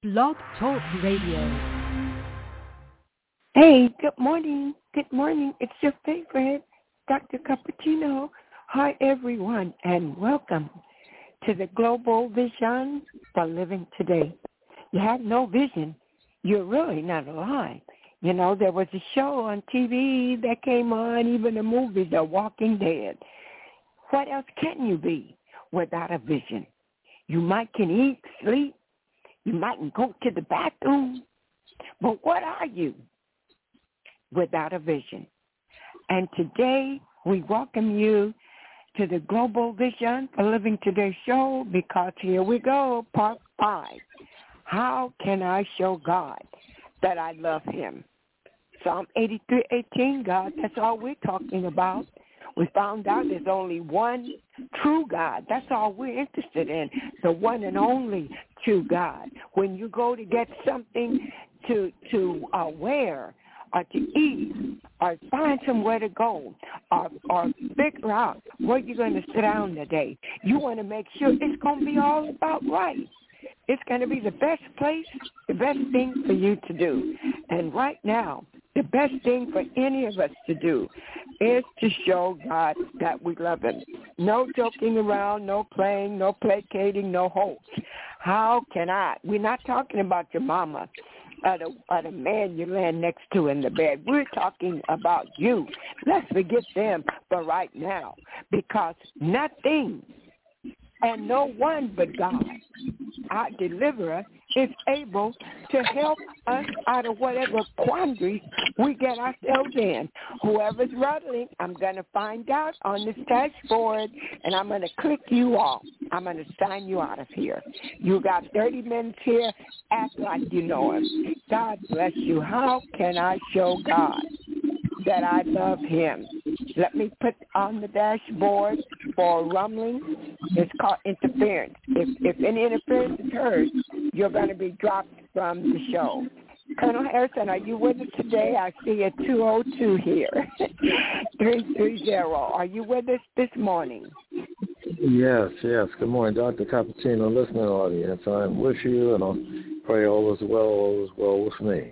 Blog Talk Radio. Hey, good morning. Good morning. It's your favorite, Dr. Cappuccino. Hi, everyone, and welcome to the Global Vision for Living Today. You have no vision, you're really not alive. You know, there was a show on TV that came on, even a movie, The Walking Dead. What else can you be without a vision? You might can eat, sleep, you might go to the bathroom, but what are you without a vision? And today we welcome you to the Global Vision for Living Today show, because here we go, part 5. How can I show God that I love him? Psalm 83:18, God, that's all we're talking about. We found out there's only one true God. That's all we're interested in, the one and only true God. When you go to get something to wear or to eat or find somewhere to go or figure out where you're going to sit down today, you want to make sure it's going to be all about right. It's going to be the best place, the best thing for you to do. And right now, the best thing for any of us to do is to show God that we love him. No joking around, no playing, no placating, no hope. How can I? We're not talking about your mama or the man you laying next to in the bed. We're talking about you. Let's forget them for right now, because nothing and no one but God, our deliverer, is able to help us out of whatever quandary we get ourselves in. Whoever's ruddling, I'm going to find out on this dashboard, and I'm going to click you off. I'm going to sign you out of here. You got 30 minutes here. Act like you know him. God bless you. How can I show God that I love him? Let me put on the dashboard for rumbling. It's called interference. If any interference is heard, you're going to be dropped from the show. Colonel Harrison, are you with us today? I see a 202 here, 330. Are you with us this morning? Yes. Good morning, Dr. Cappuccino, listening audience. I'm with you, and I pray all is well with me.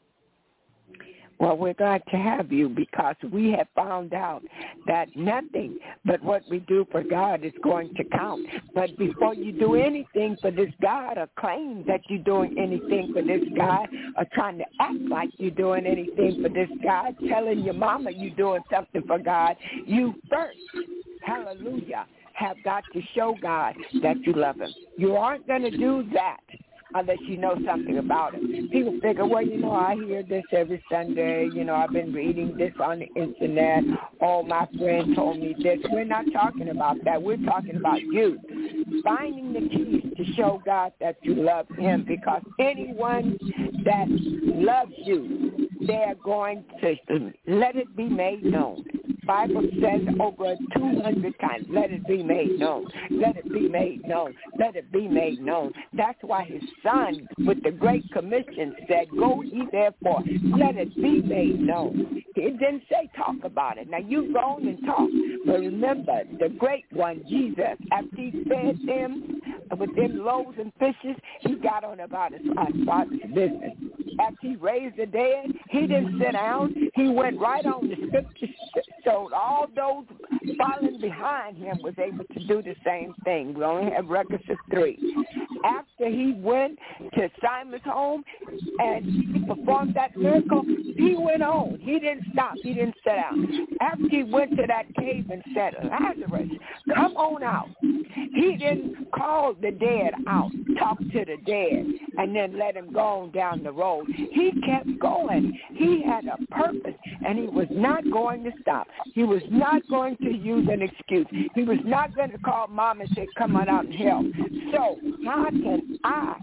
Well, we're glad to have you, because we have found out that nothing but what we do for God is going to count. But before you do anything for this God, or claim that you're doing anything for this God, or trying to act like you're doing anything for this God, telling your mama you're doing something for God, you first, hallelujah, have got to show God that you love him. You aren't going to do that unless you know something about it. People figure, well, I hear this every Sunday. I've been reading this on the internet. Oh, my friend told me this. We're not talking about that. We're talking about you finding the keys to show God that you love him, because anyone that loves you, they're going to let it be made known. Bible says over 200 times, let it be made known. Let it be made known. Let it be made known. That's why his son, with the Great Commission, said, go ye therefore, let it be made known. It didn't say talk about it. Now, you go on and talk. But remember, the great one, Jesus, after he fed them with them loaves and fishes, he got on about his father's business. After he raised the dead, he didn't sit down. He went right on. The scripture showed all those following behind him was able to do the same thing. We only have records of 3. After he went to Simon's home and he performed that miracle, he went on. He didn't stop. He didn't sit down. After he went to that cave and said, Lazarus, come on out. He didn't call the dead out, talk to the dead, and then let him go on down the road. He kept going. He had a purpose, and he was not going to stop. He was not going to use an excuse. He was not going to call mom and say, come on out and help. So how can I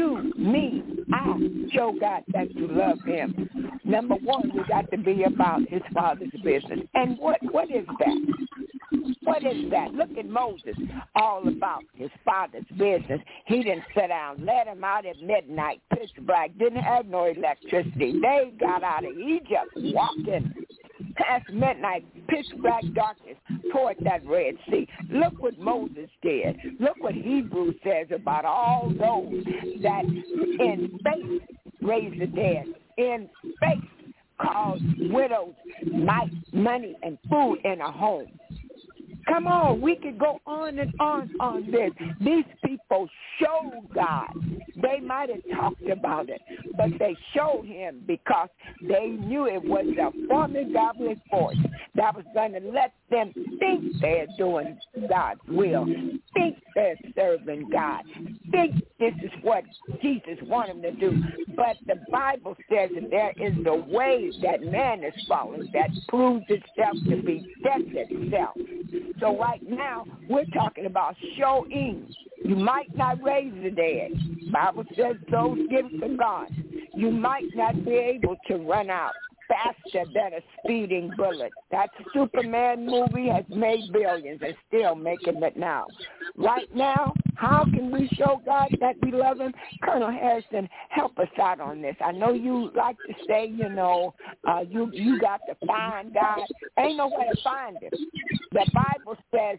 show God that you love him? Number one, we got to be about his father's business. And what is that? What is that? Look at Moses, all about his father's business. He didn't sit down, let him out at midnight, pitch black, didn't have no electricity. They got out of Egypt walking. past midnight, pitch black darkness toward that Red Sea. Look what Moses did. Look what Hebrews says about all those that in faith raise the dead, in faith cause widows money and food in a home. Come on, we could go on and on this. These people showed God. They might have talked about it, but they showed him because they knew it was a formidable force that was going to let them think they're doing God's will, think they're serving God, think this is what Jesus wanted them to do. But the Bible says that there is a way that man is following that proves itself to be death itself. So right now, we're talking about showing. You might not raise the dead. The Bible says those gifts are God. You might not be able to run out faster than a speeding bullet. That Superman movie has made billions and still making it now. Right now, how can we show God that we love him? Colonel Harrison, help us out on this. I know you like to say, you got to find God. Ain't no way to find him. The Bible says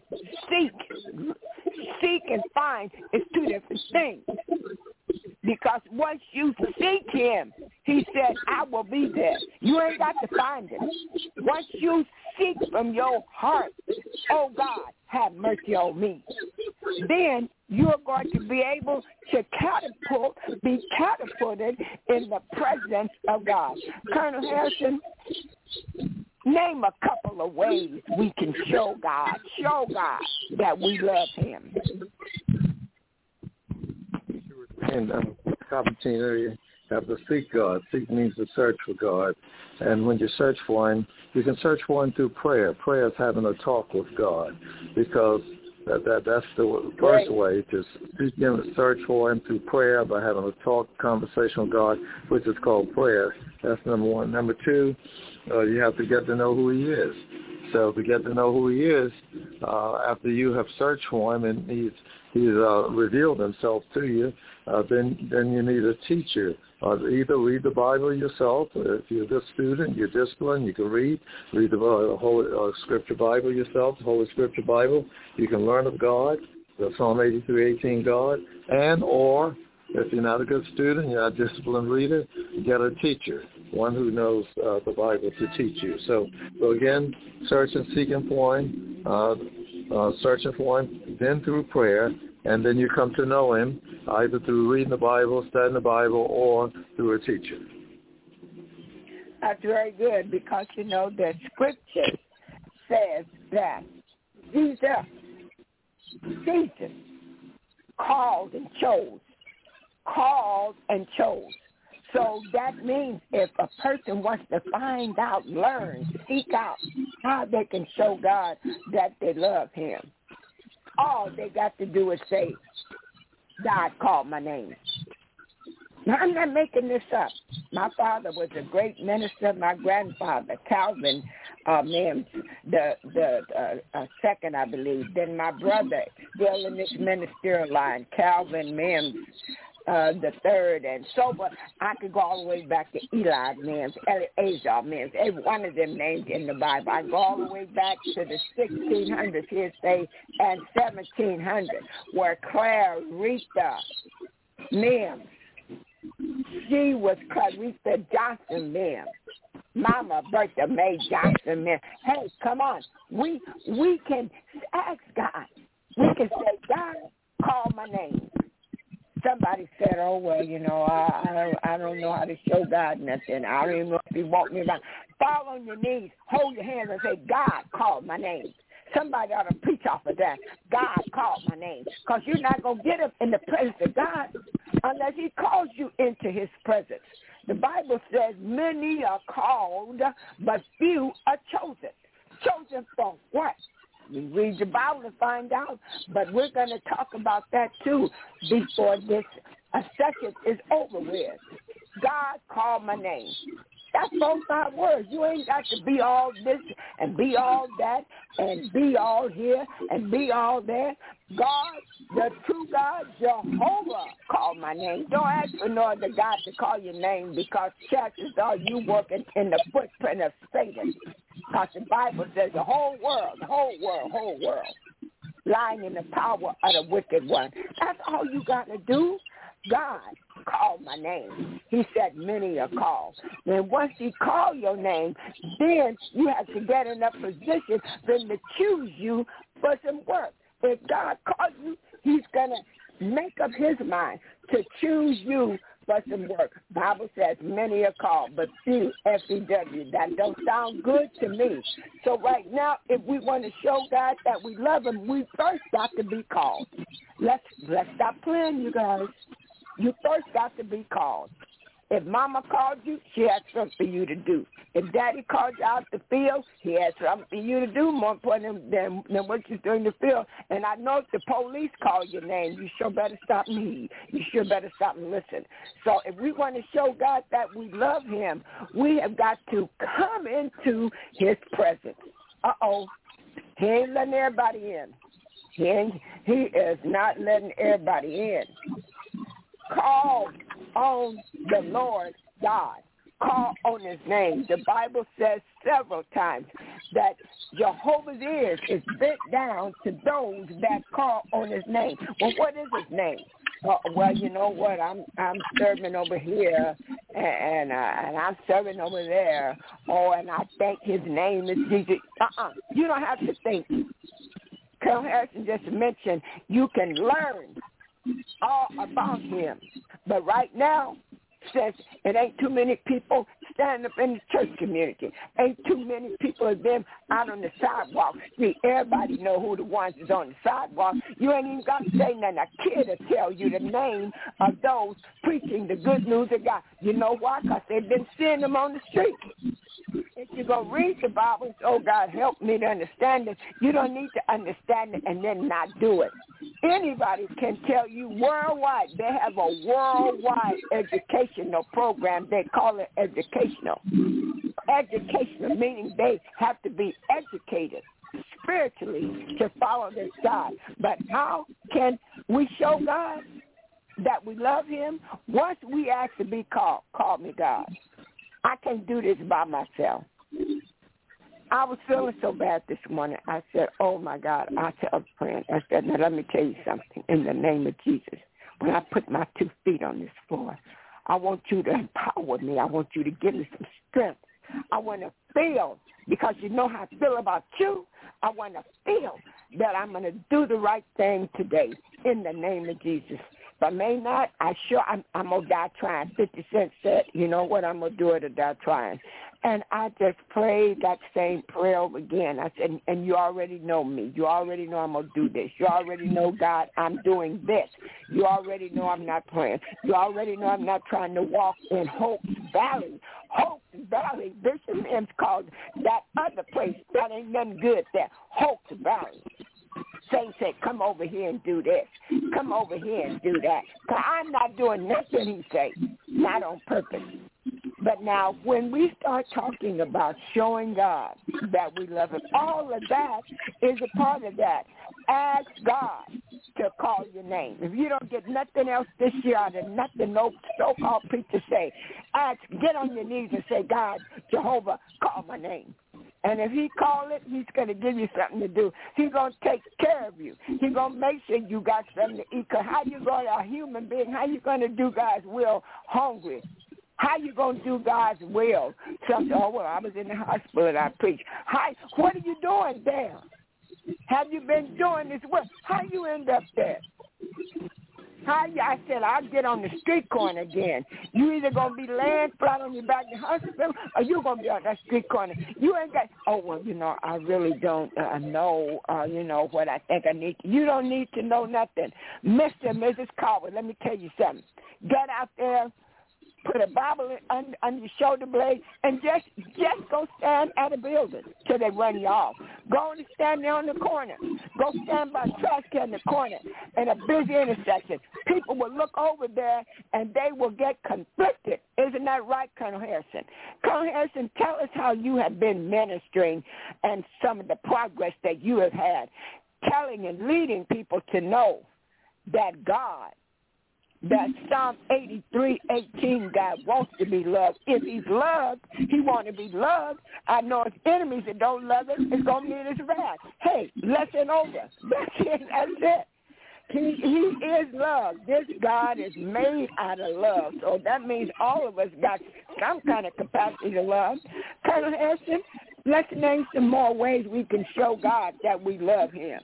seek and find is two different things. Because once you seek him, he said, I will be there. You ain't got to find him. Once you seek from your heart, oh God, have mercy on me, then you're going to be able to be catapulted in the presence of God. Colonel Harrison, name a couple of ways we can show God that we love him. And Cappuccino, you have to seek God. Seek means to search for God. And when you search for him, you can search for him through prayer. Prayer is having a talk with God, because that's the first way to seek him, to search for him through prayer by having a conversation with God, which is called prayer. That's number one. Number two, you have to get to know who he is. So to get to know who he is, after you have searched for him and he's revealed himself to you, then you need a teacher. Either read the Bible yourself. If you're a good student, you're disciplined, you can read the Holy Scripture Bible yourself, the Holy Scripture Bible. You can learn of God, the Psalm 83:18 God, or if you're not a good student, you're not a disciplined reader, get a teacher, one who knows the Bible to teach you. So again, search and seeking for him, searching for him, then through prayer, and then you come to know him either through reading the Bible, studying the Bible, or through a teacher. That's very good, because, the Scripture says that Jesus called and chose. So that means if a person wants to find out, learn, seek out how they can show God that they love him, all they got to do is say, God called my name. Now, I'm not making this up. My father was a great minister. My grandfather, Calvin Mims, the second, I believe. Then my brother, still in this ministerial line, Calvin Mims, the third, and so forth. I could go all the way back to Eli Mims, Eleazar Mims, every one of them names in the Bible. I go all the way back to the 1600s, he'll say, and 1700s, where Clarita Mims, she was Clarita Johnson Mims. Mama Bertha Mae Johnson Mims. Hey, come on. We can ask God. We can say, God, call my name. Somebody said, oh, well, I don't know how to show God nothing. I don't even know if he want me around. Fall on your knees, hold your hands, and say, God called my name. Somebody ought to preach off of that. God called my name. Because you're not going to get him in the presence of God unless he calls you into his presence. The Bible says many are called, but few are chosen. Chosen from what? We read the Bible to find out, but we're going to talk about that too before this session is over with. God called my name. That's both our words. You ain't got to be all this and be all that and be all here and be all there. God, the true God, Jehovah, call my name. Don't ask for no other God to call your name, because chances are you working in the footprint of Satan. Because the Bible says the whole world, lying in the power of the wicked one. That's all you got to do. God called my name. He said many are called. Then once he called your name, then you have to get in a position for him to choose you for some work. If God calls you, he's going to make up his mind to choose you for some work. Bible says many are called, but few, F-E-W. That don't sound good to me. So right now, if we want to show God that we love him, we first got to be called. Let's stop playing, you guys. You first got to be called. If mama called you, she has something for you to do. If daddy called you out the field, he has something for you to do, more important than what you're doing in the field. And I know if the police call your name, you sure better stop and heed. You sure better stop and listen. So if we want to show God that we love him, we have got to come into his presence. He ain't letting everybody in. He is not letting everybody in. Call on the Lord God. Call on his name. The Bible says several times that Jehovah's ears is bent down to those that call on his name. Well, what is his name? Well, you know what? I'm serving over here, and I'm serving over there. Oh, and I think his name is Jesus. You don't have to think. Colonel Harrison just mentioned you can learn all about him. But right now, since it ain't too many people standing up in the church community, ain't too many people of them out on the sidewalk. See, everybody know who the ones is on the sidewalk. You ain't even got to say nothing. A kid will tell you the name of those preaching the good news of God. You know why? Because they've been seeing them on the street. If you're going to read the Bible and say, oh, God, help me to understand it, you don't need to understand it and then not do it. Anybody can tell you worldwide. They have a worldwide educational program. They call it educational. Educational, meaning they have to be educated spiritually to follow this God. But how can we show God that we love him? Once we ask to be called, call me God. I can't do this by myself. I was feeling so bad this morning. I said, oh, my God. I tell a friend, I said, now let me tell you something. In the name of Jesus, when I put my 2 feet on this floor, I want you to empower me. I want you to give me some strength. I want to feel, because you know how I feel about you. I want to feel that I'm going to do the right thing today in the name of Jesus. If I may not, I'm going to die trying. 50 Cent said, you know what, I'm going to do it or die trying. And I just prayed that same prayer over again. I said, and you already know me. You already know I'm going to do this. You already know, God, I'm doing this. You already know I'm not praying. You already know I'm not trying to walk in Hope's Valley. Hope's Valley, Bishop Mims called that other place. That ain't nothing good there. Hope's Valley. Saint said, come over here and do this. Come over here and do that. Because I'm not doing nothing, he said, not on purpose. But now, when we start talking about showing God that we love him, all of that is a part of that. Ask God to call your name. If you don't get nothing else this year out of nothing no so-called preachers say, get on your knees and say, God, Jehovah, call my name. And if he call it, he's going to give you something to do. He's going to take care of you. He's going to make sure you got something to eat. Because how you going to, a human being, how you going to do God's will hungry? How you going to do God's will? Some say, oh, well, I was in the hospital and I preached. What are you doing there? Have you been doing this work? How you end up there? I said, I'll get on the street corner again. You either going to be laying flat on your back in the hospital or you're going to be on that street corner. You ain't got, oh, well, you know, I really don't know, you know, what I think I need. You don't need to know nothing. Mr. and Mrs. Caldwell, let me tell you something. Get out there put a Bible on your shoulder blade, and just go stand at a building till they run you off. Go and stand there on the corner. Go stand by a trash can in the corner in a busy intersection. People will look over there, and they will get conflicted. Isn't that right, Colonel Harrison? Colonel Harrison, tell us how you have been ministering and some of the progress that you have had, telling and leading people to know that God, that Psalm 83:18 God wants to be loved. If he's loved, he wants to be loved. I know his enemies that don't love him, it's going to mean his wrath. Hey, lesson over. That's it. He is love. This God is made out of love. So that means all of us got some kind of capacity to love. Colonel Harrison, let's name some more ways we can show God that we love him.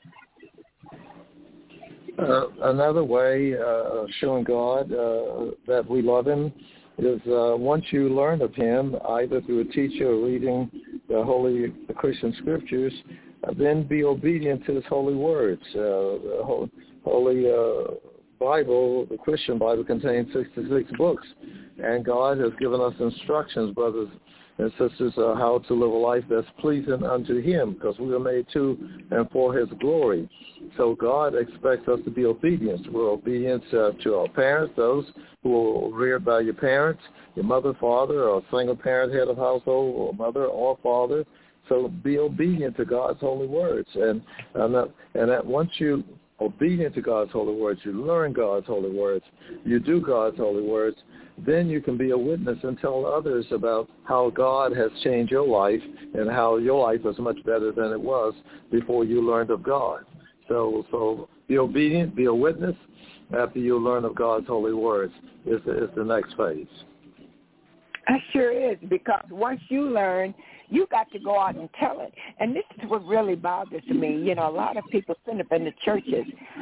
Another way of showing God that we love him is once you learn of him, either through a teacher or reading the Christian scriptures, then be obedient to his holy words. The holy Bible, the Christian Bible, contains 66 books, and God has given us instructions, brothers and sisters, how to live a life that's pleasing unto him, because we were made to and for his glory. So God expects us to be obedient. We're obedient to our parents, those who are reared by your parents, your mother, father, or single parent, head of household, or mother or father. So be obedient to God's holy words. And that once you obedient to God's holy words, you learn God's holy words, you do God's holy words, then you can be a witness and tell others about how God has changed your life and how your life is much better than it was before you learned of God. So be obedient, be a witness after you learn of God's holy words is the next phase. It sure is, because once you learn, you got to go out and tell it. And this is what really bothers me. You know, a lot of people sit up in the churches.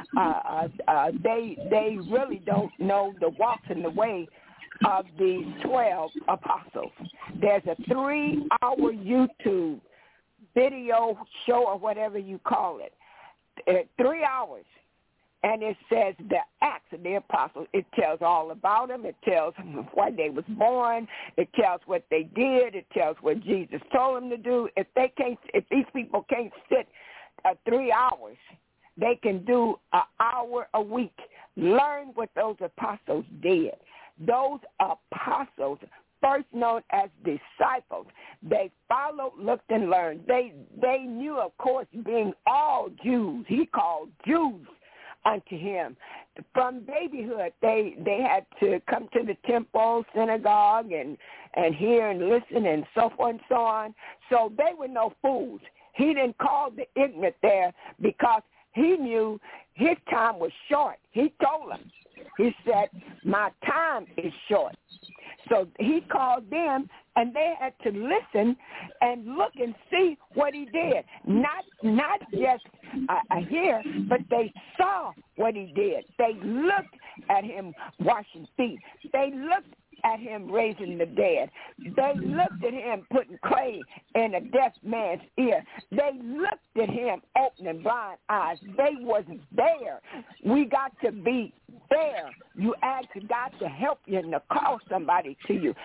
They really don't know the walks and the way of the 12 apostles. There's a 3-hour YouTube video show or whatever you call it. 3 hours. And it says the Acts of the Apostles. It tells all about them. It tells why they was born. It tells what they did. It tells what Jesus told them to do. If these people can't sit 3 hours, they can do an hour a week. Learn what those apostles did. Those apostles, first known as disciples, they followed, looked, and learned. They knew, of course, being all Jews. He called Jews unto him. From babyhood, they had to come to the temple, synagogue, and hear and listen and so forth and so on. So they were no fools. He didn't call the ignorant there because he knew his time was short. He told them. He said, my time is short. So he called them, and they had to listen and look and see what he did. Not just hear, but they saw what he did. They looked at him washing feet. They looked at him raising the dead. They looked at him putting clay in a deaf man's ear. They looked at him opening blind eyes. They wasn't there. We got to be there. You ask God to help you and to call somebody to you.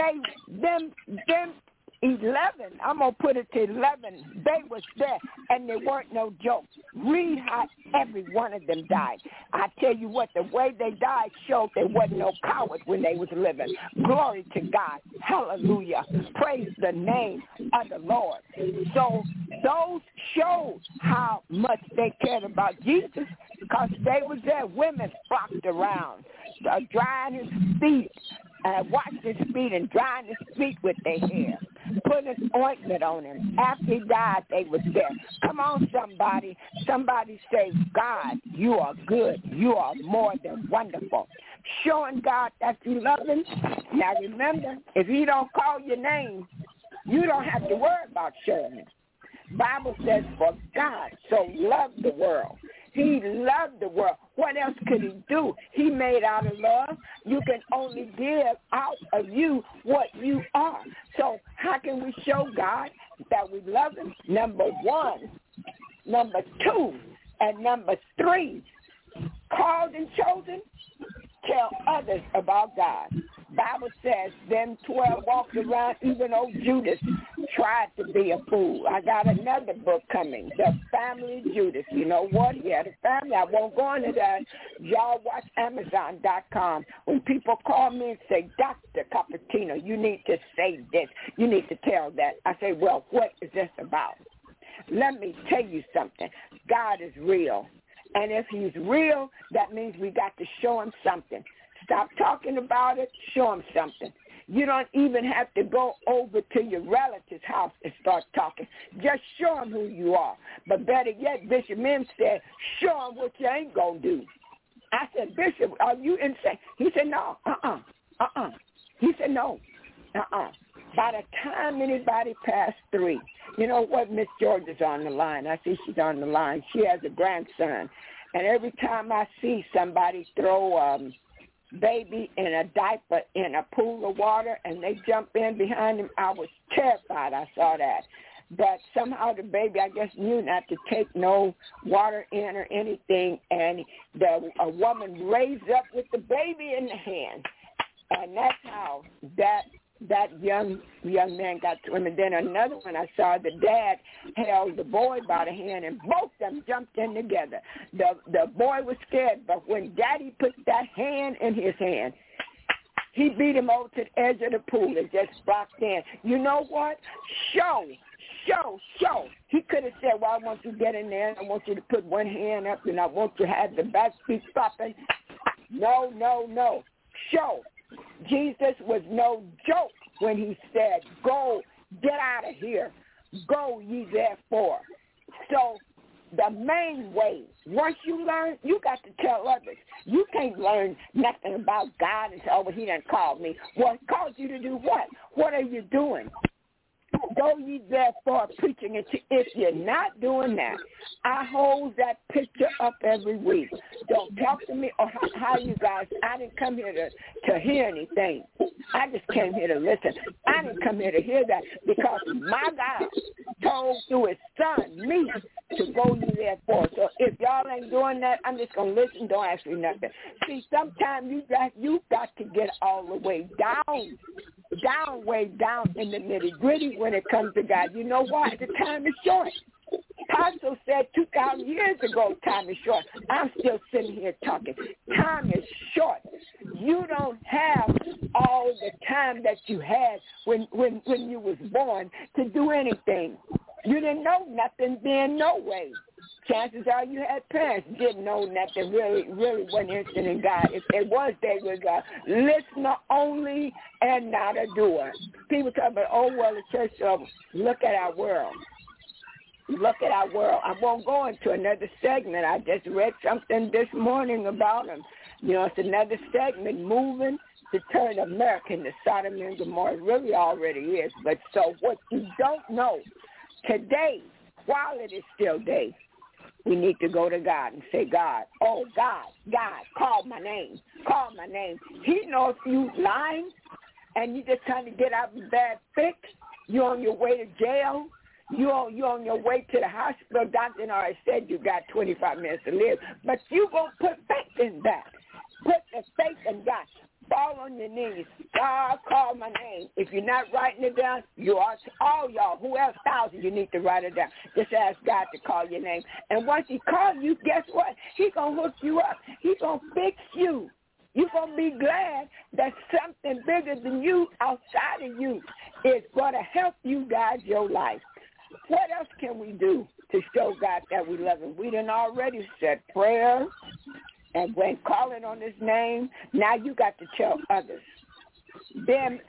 Them 11, I'm going to put it to 11, they was there, and they weren't no joke. Read how every one of them died. I tell you what, the way they died showed they wasn't no cowards when they was living. Glory to God. Hallelujah. Praise the name of the Lord. So those showed how much they cared about Jesus, because they was there. Women flocked around, drying his feet, washing his feet and drying his feet with their hair, putting an ointment on him. After he died, they was there. Come on, somebody. Somebody say, God, you are good. You are more than wonderful. Showing God that you love him. Now remember, if he don't call your name, you don't have to worry about showing him. Bible says, for God so loved the world. He loved the world. What else could he do? He made out of love. You can only give out of you what you are. So how can we show God that we love him? Number 1, number 2, and number 3, called and chosen, tell others about God. Bible says them 12 walked around, even though Judas tried to be a fool. I got another book coming, The Family Judas. You know what? Yeah, the family. I won't go into that. Y'all watch Amazon.com. When people call me and say, Dr. Cupertino, you need to say this. You need to tell that. I say, well, what is this about? Let me tell you something. God is real. And if he's real, that means we got to show him something. Stop talking about it. Show him something. You don't even have to go over to your relative's house and start talking. Just show them who you are. But better yet, Bishop Mims said, show them what you ain't going to do. I said, Bishop, are you insane? He said, no, He said, no, By the time anybody passed 3, you know what, Miss George is on the line. I see she's on the line. She has a grandson. And every time I see somebody throw baby in a diaper in a pool of water and they jump in behind him, I was terrified. I saw that. But somehow the baby, I guess, knew not to take no water in or anything, and a woman raised up with the baby in the hand. And that's how that young man got to him. And then another one I saw, the dad held the boy by the hand, and both of them jumped in together. The boy was scared, but when Daddy put that hand in his hand, he beat him over to the edge of the pool and just blocked in. You know what? Show. He could have said, well, I want you to get in there, and I want you to put one hand up, and I want you to have the back feet stopping. No. Show. Jesus was no joke when he said, go, get out of here. Go ye therefore. So the main way, once you learn, you got to tell others. You can't learn nothing about God and say, oh, well, he done called me. Well, he called you to do what? What are you doing? Go ye therefore preaching it. If you're not doing that, I hold that picture up every week. Don't talk to me or how you guys, I didn't come here to hear anything. I just came here to listen. I didn't come here to hear that because my God told through his son, me, to go ye therefore. So if y'all ain't doing that, I'm just going to listen. Don't ask me nothing. See, sometimes you got to get all the way way down in the nitty-gritty when it comes to God. You know why? The time is short. Apostle said 2,000 years ago, time is short. I'm still sitting here talking. Time is short. You don't have all the time that you had when you was born to do anything. You didn't know nothing then, no way. Chances are you had parents didn't know nothing, really wasn't interested in God. If they was, they was a listener only and not a doer. People talk about, oh, well, the church, look at our world. Look at our world. I won't go into another segment. I just read something this morning about them. You know, it's another segment, moving to turn America into Sodom and Gomorrah. It really already is. But so what you don't know, today, while it is still day, we need to go to God and say, God, oh, God, call my name. Call my name. He knows you lying and you just trying to get out of a bad fix. You're on your way to jail. You're on your way to the hospital. Doctor already said you got 25 minutes to live. But you going to put faith in that. Put the faith in God. Fall on your knees. God, call my name. If you're not writing it down, you are, all y'all, who else, thousands, you need to write it down. Just ask God to call your name. And once he calls you, guess what? He's going to hook you up. He's going to fix you. You're going to be glad that something bigger than you, outside of you, is going to help you guide your life. What else can we do to show God that we love him? We done already said prayer. And when calling on his name, now you got to tell others. Them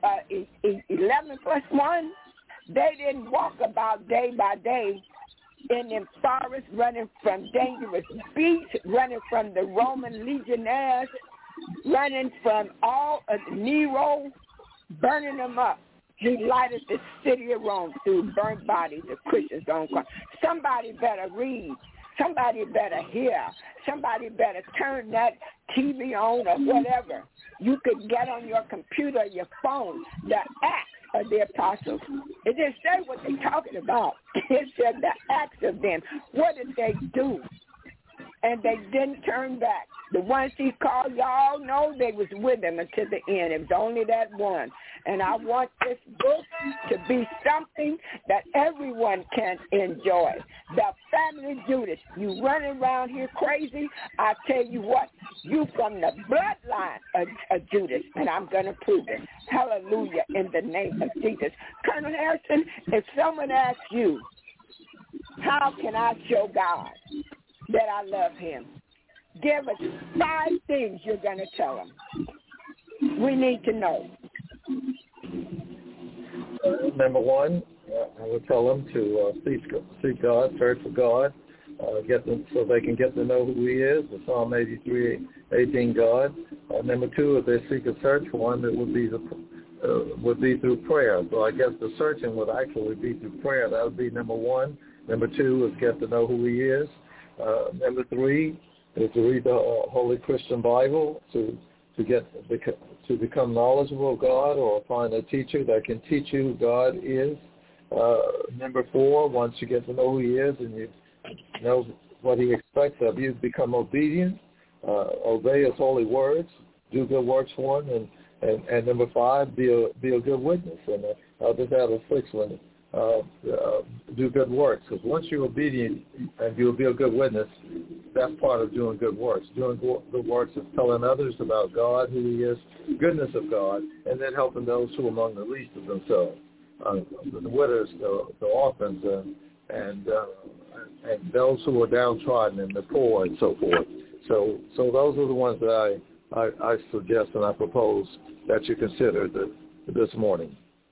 11 plus 1, they didn't walk about day by day in them forests, running from dangerous beasts, running from the Roman legionnaires, running from all of Nero, burning them up. He lighted the city of Rome through burnt bodies of Christians on cross. Somebody better read. Somebody better hear. Somebody better turn that TV on or whatever. You could get on your computer, your phone, the Acts of the Apostles. It didn't say what they're talking about. It said the acts of them. What did they do? and they didn't turn back. The ones he called, y'all know they was with him until the end. It was only that one. And I want this book to be something that everyone can enjoy. The family Judas. You running around here crazy, I tell you what, you from the bloodline of Judas, and I'm going to prove it. Hallelujah, in the name of Jesus. Colonel Harrison, if someone asks you, how can I show God that I love him? Give us 5 things you're going to tell them. We need to know. Number 1, I would tell them to seek God, search for God, get them so they can get to know who he is, the Psalm 83:18 God. Number 2, if they seek a search for him, it would be through prayer. So I guess the searching would actually be through prayer. That would be number 1. Number 2 is get to know who he is. Number 3 is to read the Holy Christian Bible to become knowledgeable of God, or find a teacher that can teach you who God is. Number 4, once you get to know who he is and you know what he expects of you, become obedient, obey his holy words, do good works for him, and number 5, be a good witness. And I'll just add a 6th one. Do good works, because once you're obedient and you'll be a good witness, that's part of doing good works. Doing good works is telling others about God, who he is, goodness of God, and then helping those who are among the least of themselves, the widows, the orphans, and those who are downtrodden, and the poor, and so forth. So those are the ones that I suggest and I propose that you consider this morning.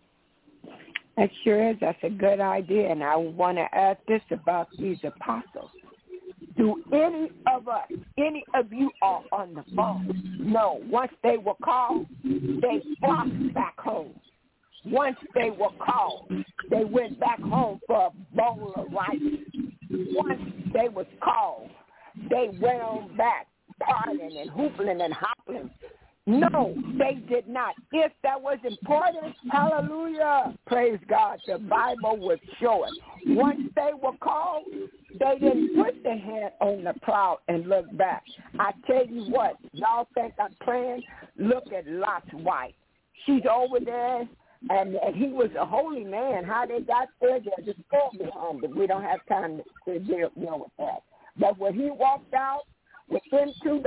It sure is. That's a good idea. And I want to add this about these apostles. Do any of you are on the phone? No. Once they were called, they flocked back home. Once they were called, they went back home for a bowl of rice. Once they was called, they went on back partying and hooping and hopping. No, they did not. If that was important, hallelujah, praise God, the Bible would show it. Once they were called, they didn't put their hand on the plow and look back. I tell you what, y'all think I'm playing? Look at Lot's wife. She's over there, and he was a holy man. How they got there, there's a story behind it. We don't have time to deal with that. But when he walked out with them $2,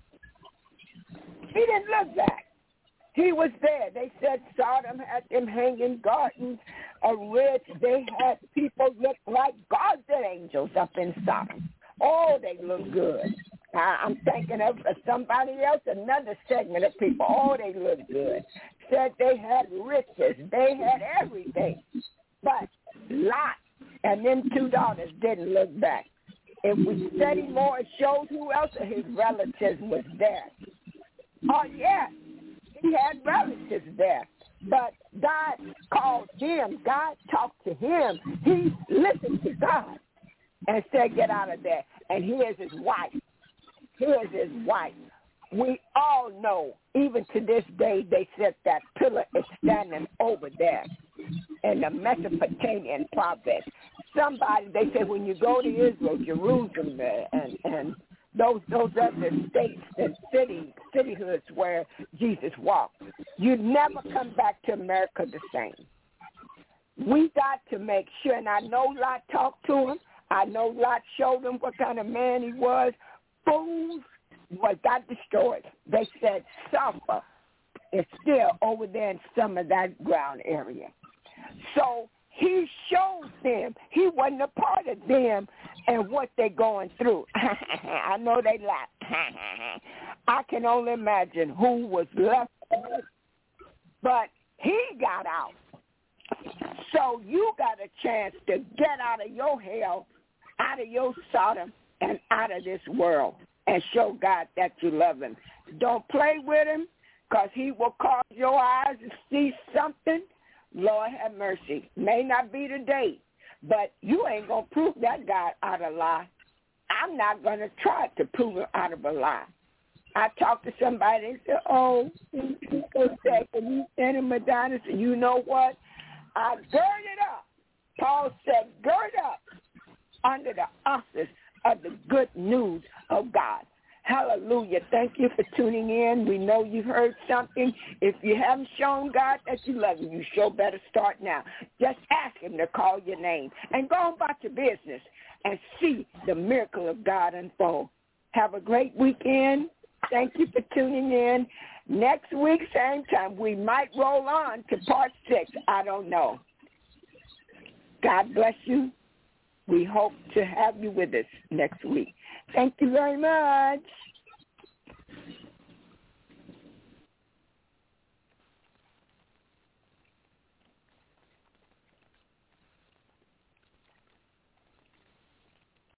he didn't look back. He was there. They said Sodom had them hanging gardens of rich. They had people look like gods and angels up in Sodom. Oh, they look good. I'm thinking of somebody else, another segment of people. Oh, they look good. Said they had riches. They had everything. But Lot and them $2 didn't look back. If we study more, it shows who else of his relatives was there. Oh, yeah, he had relatives there. But God called him. God talked to him. He listened to God and said, get out of there. And here's his wife. Here's his wife. We all know, even to this day, they said that pillar is standing over there in the Mesopotamian province. Somebody, they said when you go to Israel, Jerusalem, and those other states and citihoods where Jesus walked, you never come back to America the same. We got to make sure, and I know Lot talked to him. I know Lot showed him what kind of man he was. Fools got destroyed. They said sulfur is still over there in some of that ground area. So he showed them he wasn't a part of them and what they're going through. I know they laugh. I can only imagine who was left, but he got out. So you got a chance to get out of your hell, out of your Sodom, and out of this world, and show God that you love him. Don't play with him, because he will cause your eyes to see something. Lord have mercy. May not be today, but you ain't going to prove that guy out of a lie. I'm not going to try to prove him out of a lie. I talked to somebody and said, oh, he's so sad. Can you send him a dinosaur? You know what? I girded up. Paul said, gird up under the office of the good news of God. Hallelujah. Thank you for tuning in. We know you've heard something. If you haven't shown God that you love him, you sure better start now. Just ask him to call your name and go on about your business and see the miracle of God unfold. Have a great weekend. Thank you for tuning in. Next week, same time, we might roll on to part 6. I don't know. God bless you. We hope to have you with us next week. Thank you very much.